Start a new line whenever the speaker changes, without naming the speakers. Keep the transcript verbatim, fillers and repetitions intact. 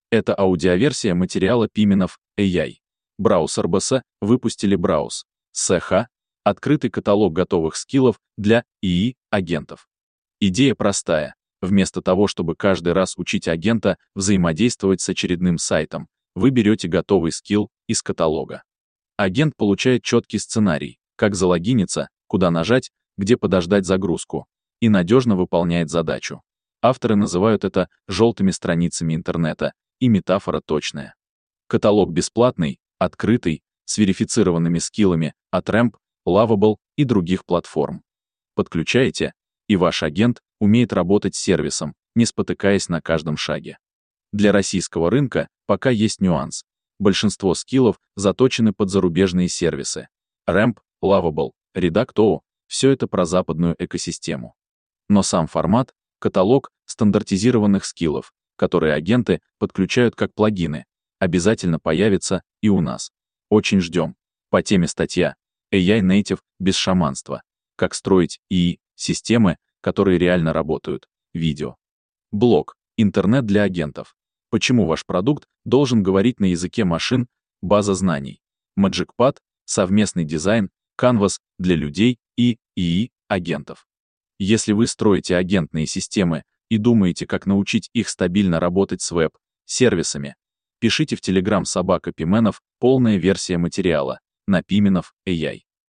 Это аудиоверсия материала Пименов эй ай. Браузер би эс выпустили Browse эс эйч, открытый каталог готовых скиллов для ИИ агентов. Идея простая. Вместо того, чтобы каждый раз учить агента взаимодействовать с очередным сайтом, вы берете готовый скилл из каталога. Агент получает четкий сценарий, как залогиниться, куда нажать, где подождать загрузку, и надежно выполняет задачу. Авторы называют это «желтыми страницами интернета», и метафора точная. Каталог бесплатный, открытый, с верифицированными скиллами от Ramp, Lovable и других платформ. Подключаете, и ваш агент умеет работать с сервисом, не спотыкаясь на каждом шаге. Для российского рынка пока есть нюанс. Большинство скиллов заточены под зарубежные сервисы. Ramp, Lovable, Redacto — все это про западную экосистему. Но сам формат — каталог стандартизированных скиллов, которые агенты подключают как плагины, обязательно появится и у нас. Очень ждем. По теме статья «эй ай Native без шаманства. Как строить ИИ-системы, которые реально работают». Видео. Блог. Интернет для агентов. Почему ваш продукт должен говорить на языке машин? База знаний. MagicPad. Совместный дизайн. Canvas для людей и ИИ-агентов. Если вы строите агентные системы и думаете, как научить их стабильно работать с веб-сервисами, пишите в Telegram собака Пименов, полная версия материала на Пименов эй ай.